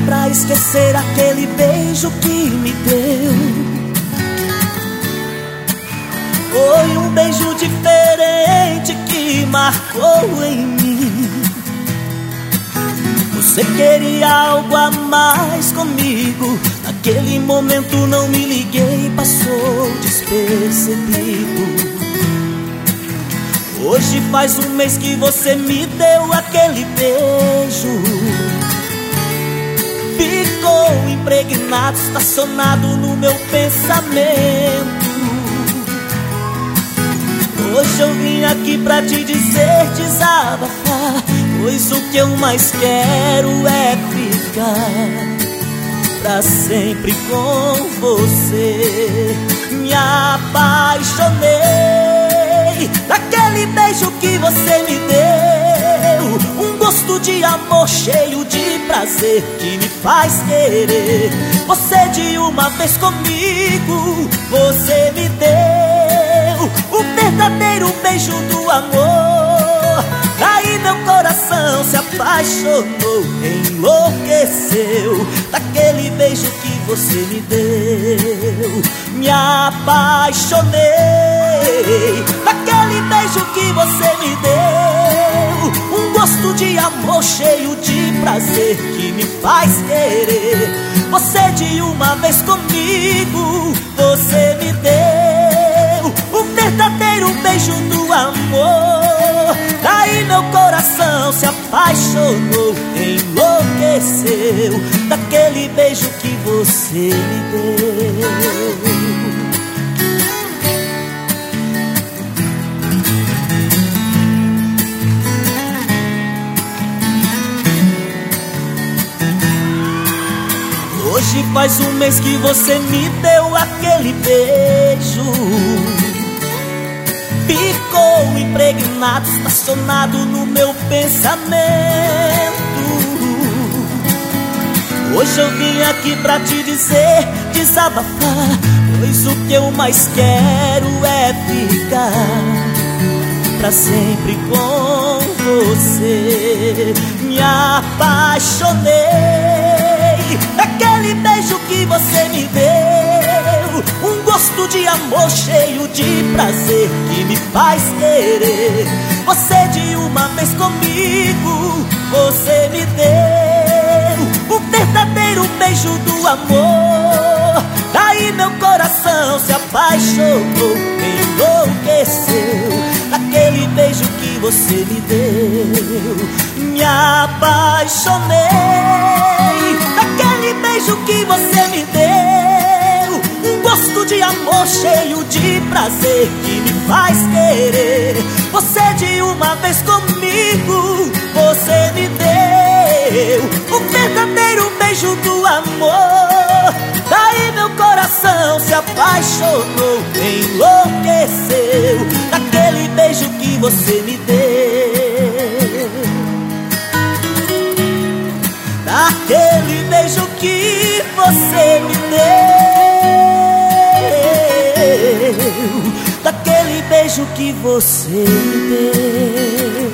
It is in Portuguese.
pra esquecer aquele beijo que me deu. Foi um beijo diferente que marcou em mim. Você queria algo a mais comigo. Naquele momento não me liguei, passou despercebido. Hoje faz um mês que você me deu aquele beijo. Ficou impregnado, estacionado no meu pensamento. Hoje eu vim aqui pra te dizer, desabafar, pois o que eu mais quero é ficar pra sempre com você. Me apaixonei daquele beijo que você me deu. Um gosto de amor cheio de prazer que me faz querer você de uma vez comigo. Você me deu o verdadeiro beijo do amor. Aí meu coração se apaixonou, enlouqueceu daquele beijo que você me deu. Me apaixonei daquele beijo que você me deu. Um gosto de amor cheio de prazer que me faz querer você de uma vez comigo. Você me deu o verdadeiro beijo do amor. Daí meu coração se apaixonou, enlouqueceu daquele beijo que você me deu. Hoje faz um mês que você me deu aquele beijo. Ficou impregnado, estacionado no meu pensamento. Hoje eu vim aqui pra te dizer, desabafar, pois o que eu mais quero é ficar pra sempre com você. Me apaixonei daquele beijo que você me deu. Um gosto de amor cheio de prazer que me faz querer você de uma vez comigo. Você me deu o verdadeiro beijo do amor. Daí meu coração se apaixonou, enlouqueceu daquele beijo que você me deu. Me apaixonei daquele beijo que você me deu. Um gosto de amor cheio de prazer que me faz querer você de uma vez comigo. Você me deu o verdadeiro beijo do amor. Daí meu coração se apaixonou, enlouqueceu daquele beijo que você me deu. Daquele beijo que você me deu. Daquele beijo que você me deu.